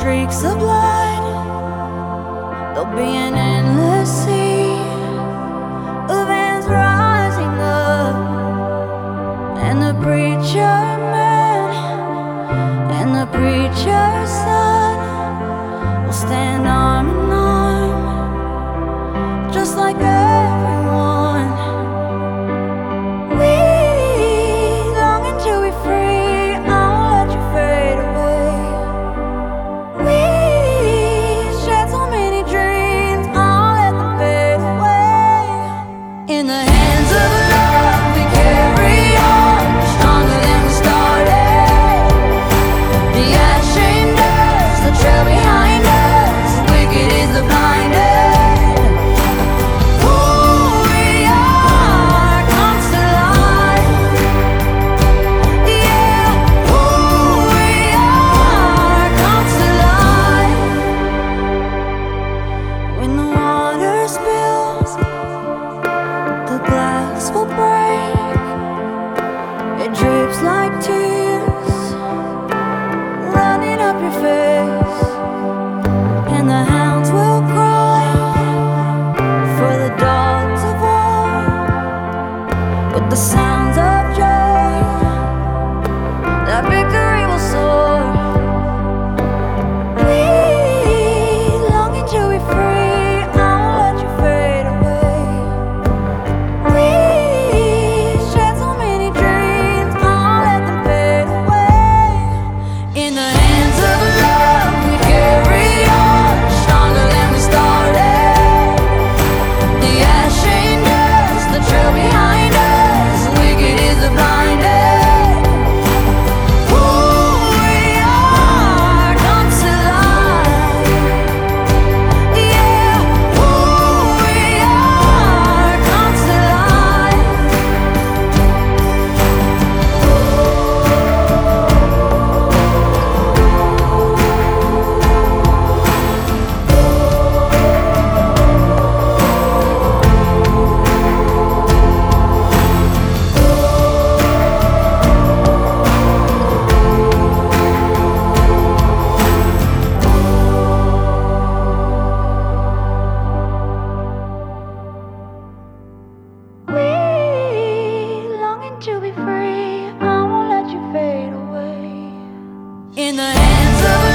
streaks of blood. There'll be an endless sea of hands rising up, and the preacher man and the preacher's son will stand arm in arm, just like everyone. We longing to be free, I won't let you fade away. We shared so many dreams, I won't let them fade away. In the hands of love we carry on, stronger than we started. The ash shamed us, the trail behind us, wicked is the blinded. Who we are comes to life. Yeah, who we are comes to life. When the water spills, the glass will break. It drips like tears running up your face, and the hounds will cry for the dogs of war. With the sounds of joy, that victory will soar. We longing to be free, I won't let you fade away. We shared so many dreams, I won't let them fade away. In the hands of love we carry on, stronger than we started. The ash shamed us, the trail behind us, wicked is the blinded. Who we are comes to life. Yeah, who we are comes to life. We longing to be free, I won't let you fade away. In the hands of